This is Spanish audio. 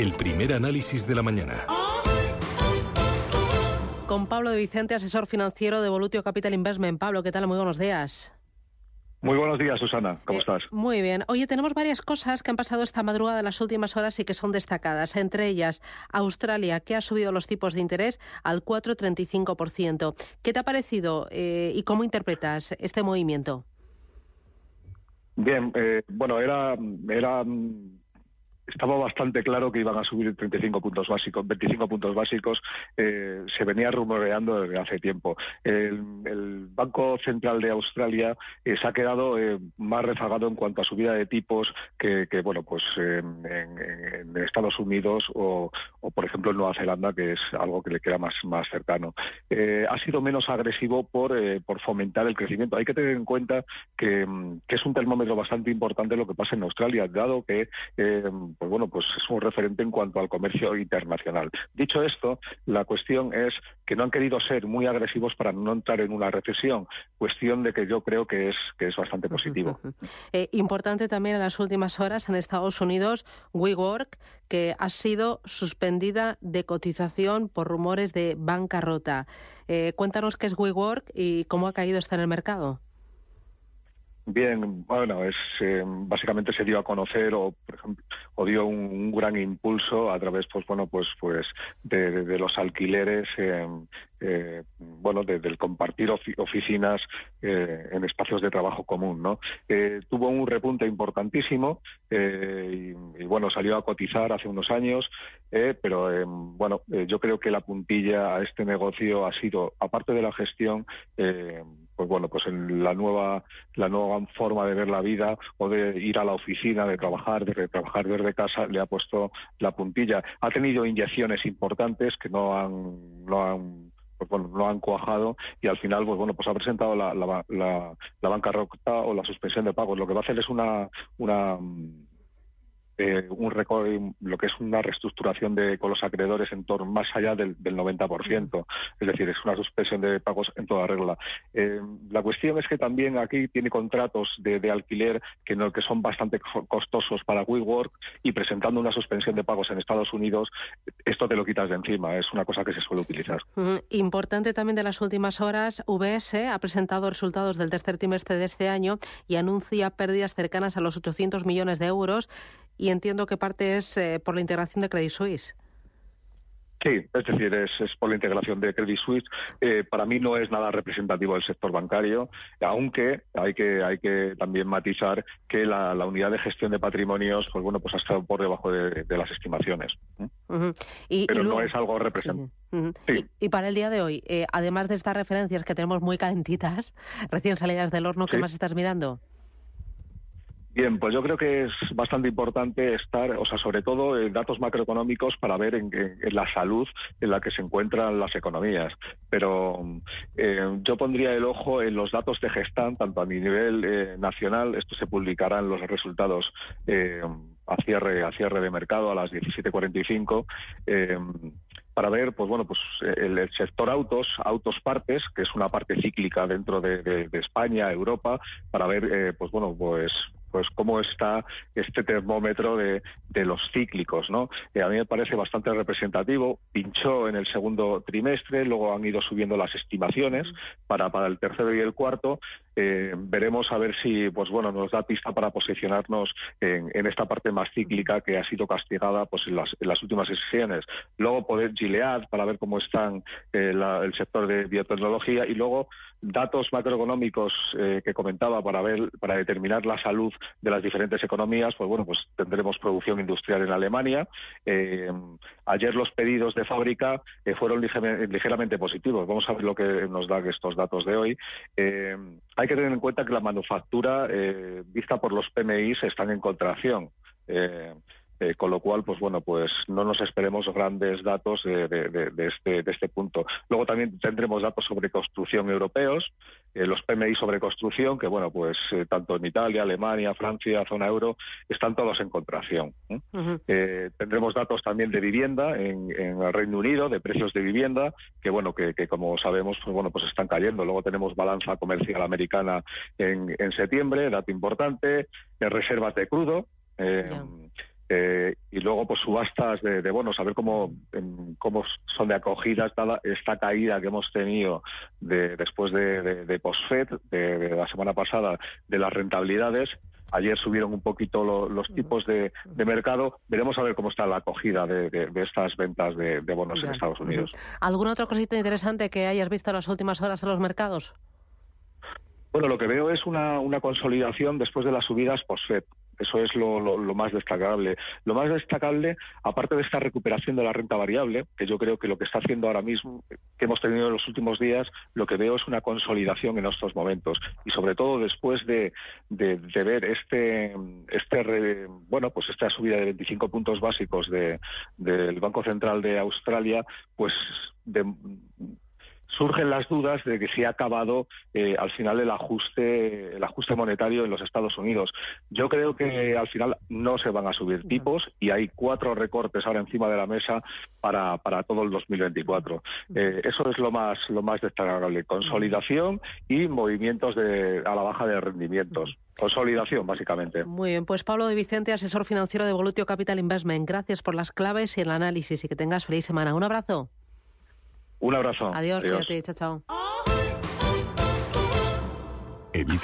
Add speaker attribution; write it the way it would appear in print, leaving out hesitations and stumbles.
Speaker 1: el primer análisis de la mañana.
Speaker 2: Con Pablo de Vicente, asesor financiero de Volutio Capital Investment. Pablo, ¿qué tal? Muy buenos días.
Speaker 3: Muy buenos días, Susana. ¿Cómo estás?
Speaker 2: Muy bien. Oye, tenemos varias cosas que han pasado esta madrugada en las últimas horas y que son destacadas. Entre ellas, Australia, que ha subido los tipos de interés al 4,35%. ¿Qué te ha parecido y cómo interpretas este movimiento?
Speaker 3: Bien, bueno, estaba bastante claro que iban a subir 25 puntos básicos. Se venía rumoreando desde hace tiempo. El Banco Central de Australia se ha quedado más rezagado en cuanto a subida de tipos que bueno, pues en Estados Unidos o por ejemplo en Nueva Zelanda, que es algo que le queda más cercano. Ha sido menos agresivo por fomentar el crecimiento. Hay que tener en cuenta que es un termómetro bastante importante lo que pasa en Australia, dado que pues bueno, pues es un referente en cuanto al comercio internacional. Dicho esto, la cuestión es que no han querido ser muy agresivos para no entrar en una recesión, cuestión de que yo creo que es bastante positivo.
Speaker 2: Importante también en las últimas horas en Estados Unidos, WeWork, que ha sido suspendida de cotización por rumores de bancarrota. Cuéntanos qué es WeWork y cómo ha caído esta en el mercado.
Speaker 3: Bien, bueno, básicamente se dio a conocer por ejemplo, dio un gran impulso a través, pues de los alquileres, del compartir oficinas en espacios de trabajo común, ¿no? Tuvo un repunte importantísimo y bueno, salió a cotizar hace unos años, pero yo creo que la puntilla a este negocio ha sido, aparte de la gestión, pues en la nueva forma de ver la vida o de ir a la oficina, de trabajar desde casa, le ha puesto la puntilla. Ha tenido inyecciones importantes que no han cuajado y al final pues ha presentado la bancarrota o la suspensión de pagos. Lo que va a hacer es lo que es una reestructuración con los acreedores en torno más allá del 90%, es decir, es una suspensión de pagos en toda regla. La cuestión es que también aquí tiene contratos de alquiler que son bastante costosos para WeWork, y presentando una suspensión de pagos en Estados Unidos, esto te lo quitas de encima, es una cosa que se suele utilizar.
Speaker 2: Importante también de las últimas horas, UBS ha presentado resultados del tercer trimestre de este año y anuncia pérdidas cercanas a los 800 millones de euros. Y entiendo que parte es por la integración de Credit Suisse.
Speaker 3: Sí, es decir, es por la integración de Credit Suisse. Para mí no es nada representativo del sector bancario, aunque hay que también matizar que la unidad de gestión de patrimonios ha estado por debajo de las estimaciones. Pero no es algo representativo. Sí.
Speaker 2: Y para el día de hoy, además de estas referencias que tenemos muy calentitas, recién salidas del horno, ¿qué más estás mirando?
Speaker 3: Bien, pues yo creo que es bastante importante sobre todo datos macroeconómicos para ver en la salud en la que se encuentran las economías. Pero yo pondría el ojo en los datos de Gestamp, tanto a nivel nacional. Esto se publicarán los resultados a cierre de mercado a las 17:45. Para ver, el sector autos partes, que es una parte cíclica dentro de España, Europa, para ver, cómo está este termómetro de los cíclicos, ¿no? A mí me parece bastante representativo. Pinchó en el segundo trimestre, luego han ido subiendo las estimaciones para el tercero y el cuarto. Veremos a ver si nos da pista para posicionarnos en esta parte más cíclica que ha sido castigada en las últimas sesiones. Luego Gilead para ver cómo están el sector de biotecnología, y luego datos macroeconómicos que comentaba para determinar la salud de las diferentes economías. Tendremos producción industrial en Alemania. Ayer los pedidos de fábrica fueron ligeramente positivos. Vamos a ver lo que nos dan estos datos de hoy. Hay que tener en cuenta que la manufactura, vista por los PMI, están en contracción. Con lo cual, no nos esperemos grandes datos de este punto. Luego también tendremos datos sobre construcción europeos, los PMI sobre construcción, que tanto en Italia, Alemania, Francia, zona euro, están todos en contracción. Tendremos datos también de vivienda en el Reino Unido, de precios de vivienda, que como sabemos, están cayendo. Luego tenemos balanza comercial americana en septiembre, dato importante, reservas de crudo. y luego pues subastas de bonos, a ver cómo son de acogida esta caída que hemos tenido después de post-Fed, de la semana pasada, de las rentabilidades. Ayer subieron un poquito los tipos de mercado. Veremos a ver cómo está la acogida de estas ventas de bonos en Estados Unidos.
Speaker 2: ¿Alguna otra cosita interesante que hayas visto en las últimas horas en los mercados?
Speaker 3: Bueno, lo que veo es una consolidación después de las subidas post-Fed. Eso es lo más destacable. Lo más destacable, aparte de esta recuperación de la renta variable, que yo creo que lo que está haciendo ahora mismo, que hemos tenido en los últimos días, lo que veo es una consolidación en estos momentos. Y sobre todo después de ver esta subida de 25 puntos básicos del Banco Central de Australia, pues surgen las dudas de que se ha acabado al final el ajuste monetario en los Estados Unidos. Yo creo que al final no se van a subir tipos y hay 4 recortes ahora encima de la mesa para todo el 2024. Eso es lo más destacable. Consolidación y movimientos a la baja de rendimientos. Consolidación, básicamente.
Speaker 2: Muy bien, pues Pablo de Vicente, asesor financiero de Volutio Capital Investment. Gracias por las claves y el análisis y que tengas feliz semana. Un abrazo.
Speaker 3: Un abrazo.
Speaker 2: Adiós. Cuídate, chao.